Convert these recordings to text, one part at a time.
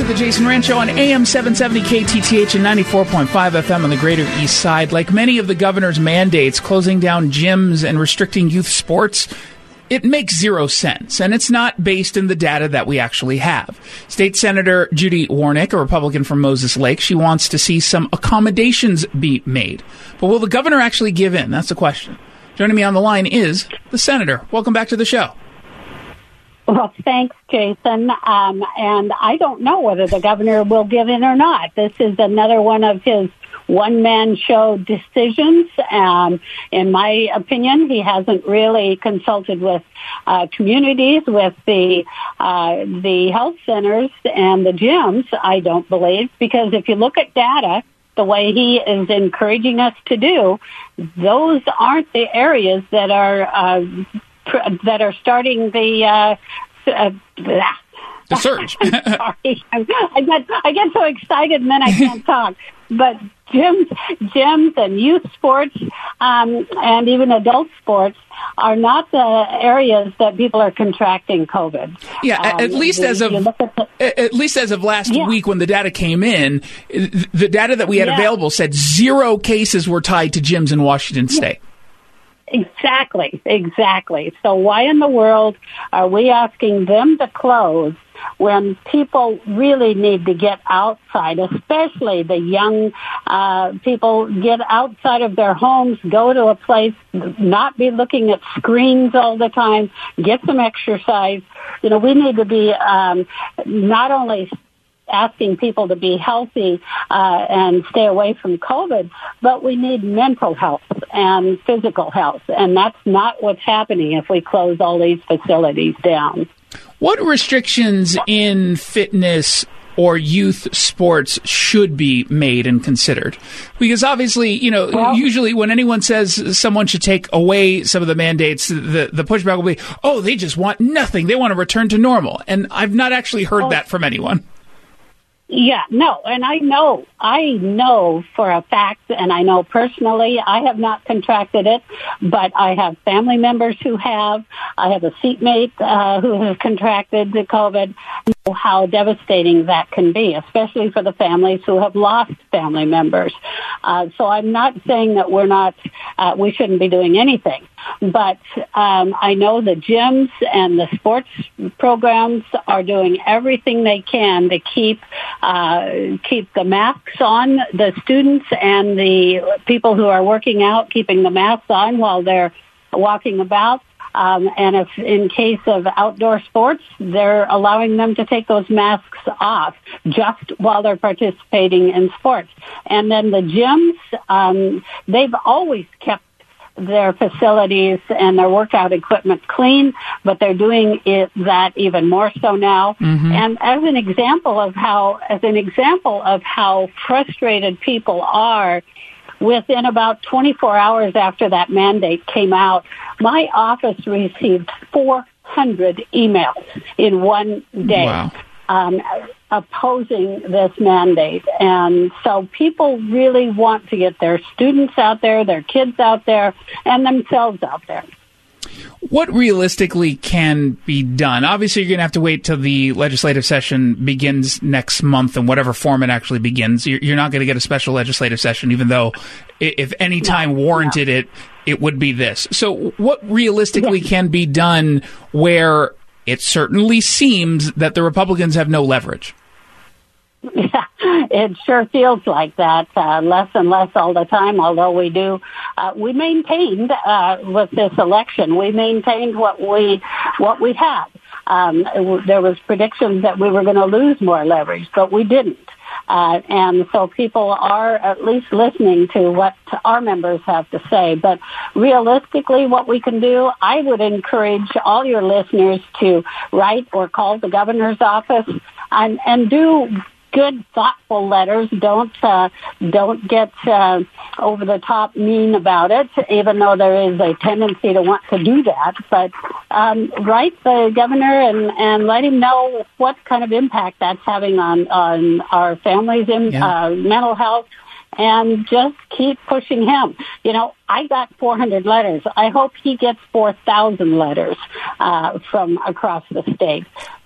to the Jason Rand Show on AM 770 KTTH and 94.5 FM on the Greater East Side. Like many of the governor's mandates, closing down gyms and restricting youth sports, it makes zero sense, and it's not based in the data that we actually have. State Senator Judy Warnick, a Republican from Moses Lake, she wants to see some accommodations be made. But will the governor actually give in? That's the question. Joining me on the line is the senator. Welcome back to the show. Well, thanks, Jason. And I don't know whether the governor will give in or not. This is another one of his one-man show decisions. In my opinion, he hasn't really consulted with communities, with the health centers and the gyms, I don't believe, because if you look at data, the way he is encouraging us to do, those aren't the areas that are starting the surge. Sorry, I get so excited and then I can't talk. But gyms and youth sports and even adult sports are not the areas that people are contracting COVID. Yeah, at least as of last week when the data came in, the data that we had available said 0 cases were tied to gyms in Washington State. Exactly. So why in the world are we asking them to close when people really need to get outside, especially the young people, get outside of their homes, go to a place, not be looking at screens all the time, get some exercise. You know, we need to be not only asking people to be healthy and stay away from COVID, but we need mental health and physical health, and that's not what's happening if we close all these facilities down. What restrictions in fitness or youth sports should be made and considered? Because obviously, usually when anyone says someone should take away some of the mandates, the pushback will be, oh, they just want nothing. They want to return to normal. And I've not actually heard that from anyone. Yeah, no, and I know for a fact, and I know personally, I have not contracted it, but I have family members who have. I have a seatmate who has contracted the COVID. I know how devastating that can be, especially for the families who have lost family members. So I'm not saying that we shouldn't be doing anything. But I know the gyms and the sports programs are doing everything they can to keep the masks on, the students and the people who are working out, keeping the masks on while they're walking about. And if in case of outdoor sports, they're allowing them to take those masks off just while they're participating in sports. And then the gyms, they've always kept their facilities and their workout equipment clean, but they're doing that even more so now. Mm-hmm. And as an example of how frustrated people are, within about 24 hours after that mandate came out, my office received 400 emails in one day. Wow. Opposing this mandate. And so people really want to get their students out there, their kids out there, and themselves out there. What realistically can be done? Obviously, you're going to have to wait till the legislative session begins next month in whatever form it actually begins. You're not going to get a special legislative session, even though if any time warranted it would be this. So what realistically can be done where it certainly seems that the Republicans have no leverage? Yeah, it sure feels like that, less and less all the time, although we we maintained, with this election, we maintained what we had. There was predictions that we were going to lose more leverage, but we didn't. And so people are at least listening to what our members have to say. But realistically, what we can do, I would encourage all your listeners to write or call the governor's office and do good, thoughtful letters. Don't get over the top mean about it, even though there is a tendency to want to do that. But write the governor and let him know what kind of impact that's having on our families' mental health. And just keep pushing him. I got 400 letters. I hope he gets 4,000 letters from across the state.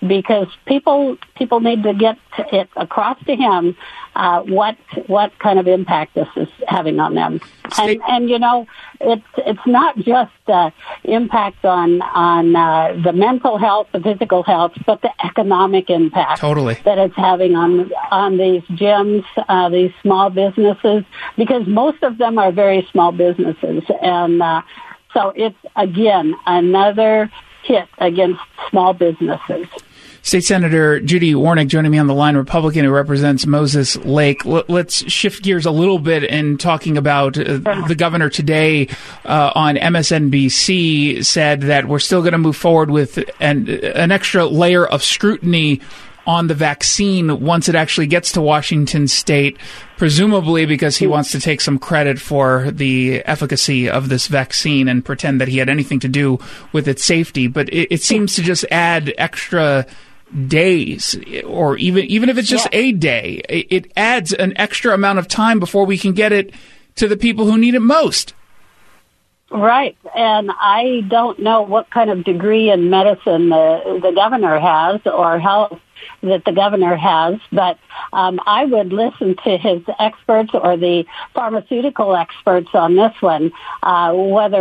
because people need to get it across to him what kind of impact this is having on them. And you know, it's not just impact on the mental health, the physical health, but the economic impact that it's having on these gyms, these small businesses, because most of them are very small businesses. And so it's, again, another hit against small businesses. State Senator Judy Warnick joining me on the line, Republican who represents Moses Lake. Let's shift gears a little bit in talking about the governor today on MSNBC said that we're still going to move forward with an extra layer of scrutiny on the vaccine once it actually gets to Washington State, presumably because he wants to take some credit for the efficacy of this vaccine and pretend that he had anything to do with its safety. But it seems to just add extra days, or even if it's just a day, it adds an extra amount of time before we can get it to the people who need it most. Right, and I don't know what kind of degree in medicine the governor has or health that the governor has, but I would listen to his experts or the pharmaceutical experts on this one, whether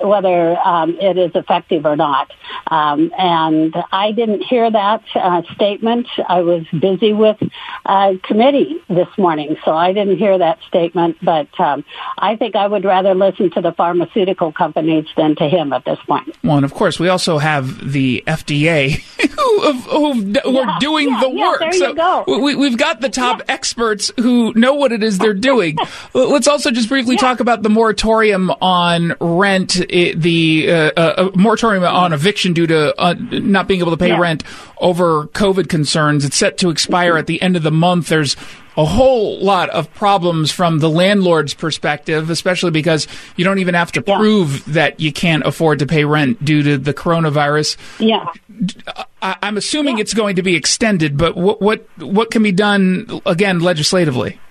it is effective or not. And I didn't hear that statement. I was busy with committee this morning, so I didn't hear that statement. But I think I would rather listen to the pharmaceutical companies than to him at this point. Well, and of course, we also have the FDA who are doing the work. There you go. We've got the top experts who know what it is they're doing. Let's also just briefly talk about the moratorium on rent, the moratorium on eviction due to not being able to pay rent over COVID concerns. It's set to expire at the end of the month. There's a whole lot of problems from the landlord's perspective, especially because you don't even have to prove that you can't afford to pay rent due to the coronavirus. Yeah. I'm assuming it's going to be extended, but what can be done, again, legislatively?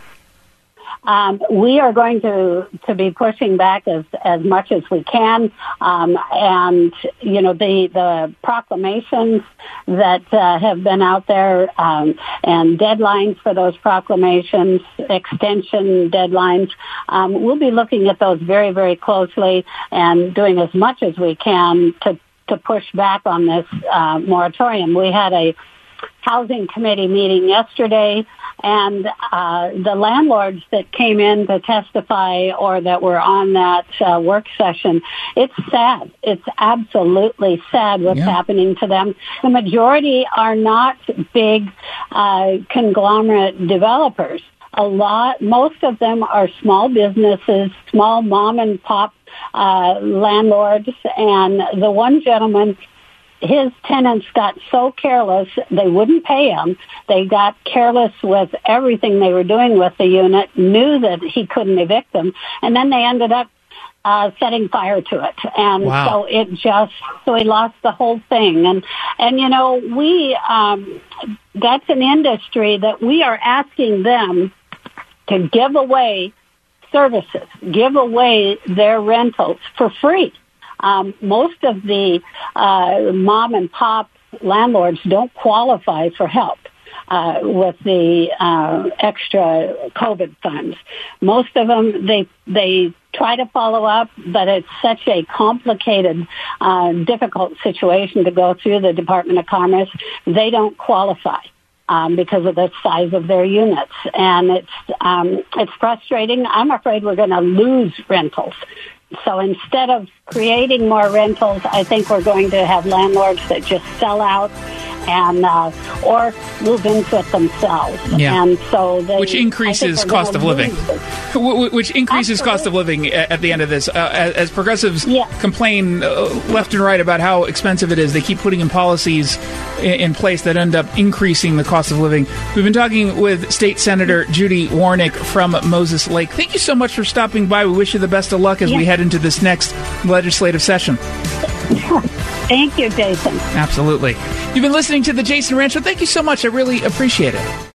We are going to be pushing back as much as we can, and you know the proclamations that have been out there and deadlines for those proclamations, extension deadlines. We'll be looking at those very, very closely and doing as much as we can to push back on this moratorium. We had a housing committee meeting yesterday, and the landlords that came in to testify or that were on that work session, it's sad. It's absolutely sad what's happening to them. The majority are not big conglomerate developers. Most of them are small businesses, small mom and pop landlords, and the one gentleman, his tenants got so careless, they wouldn't pay him. They got careless with everything they were doing with the unit, knew that he couldn't evict them, and then they ended up setting fire to it. And so he lost the whole thing. And you know, that's an industry that we are asking them to give away services, give away their rentals for free. Most of the mom and pop landlords don't qualify for help with the extra COVID funds. Most of them, they try to follow up, but it's such a complicated, difficult situation to go through the Department of Commerce. They don't qualify. Because of the size of their units. And it's frustrating. I'm afraid we're going to lose rentals. So instead of creating more rentals, I think we're going to have landlords that just sell out and or move into it themselves. Yeah. And so which increases cost of living. Which increases cost of living at the end of this. As progressives complain left and right about how expensive it is, they keep putting in policies in place that end up increasing the cost of living. We've been talking with State Senator Judy Warnick from Moses Lake. Thank you so much for stopping by. We wish you the best of luck as we head into this next legislative session. Thank you, Jason. Absolutely. You've been listening to The Jason Rant Show. Thank you so much. I really appreciate it.